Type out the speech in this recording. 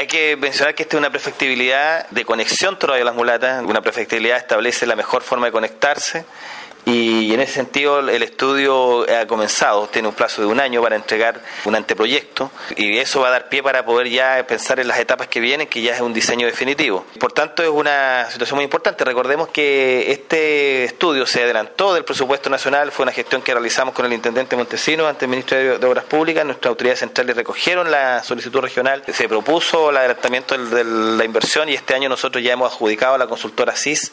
Hay que mencionar que esta es una prefectibilidad de conexión todavía a Las Mulatas. Una prefectibilidad establece la mejor forma de conectarse. Y en ese sentido el estudio ha comenzado, tiene un plazo de 1 año para entregar un anteproyecto y eso va a dar pie para poder ya pensar en las etapas que vienen, que ya es un diseño definitivo. Por tanto, es una situación muy importante. Recordemos que este estudio se adelantó del presupuesto nacional, fue una gestión que realizamos con el intendente Montesinos ante el Ministerio de Obras Públicas. Nuestras autoridades centrales recogieron la solicitud regional, se propuso el adelantamiento de la inversión y este año nosotros ya hemos adjudicado a la consultora CIS